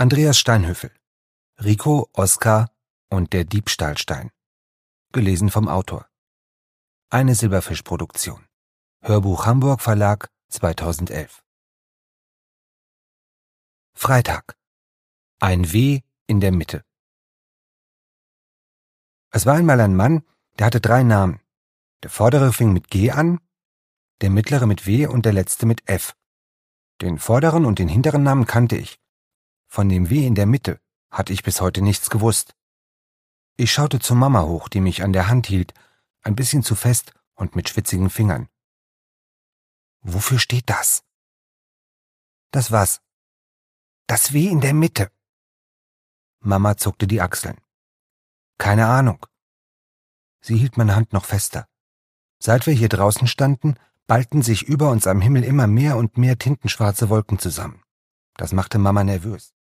Andreas Steinhöfel, Rico, Oskar und der Diebstahlstein. Gelesen vom Autor. Eine Silberfisch-Produktion. Hörbuch Hamburg Verlag 2011. Freitag. Ein W in der Mitte. Es war einmal ein Mann, der hatte 3 Namen. Der vordere fing mit G an, der mittlere mit W und der letzte mit F. Den vorderen und den hinteren Namen kannte ich. Von dem W in der Mitte hatte ich bis heute nichts gewusst. Ich schaute zur Mama hoch, die mich an der Hand hielt, ein bisschen zu fest und mit schwitzigen Fingern. »Wofür steht das?« »Das was?« »Das W in der Mitte.« Mama zuckte die Achseln. »Keine Ahnung.« Sie hielt meine Hand noch fester. Seit wir hier draußen standen, ballten sich über uns am Himmel immer mehr und mehr tintenschwarze Wolken zusammen. Das machte Mama nervös.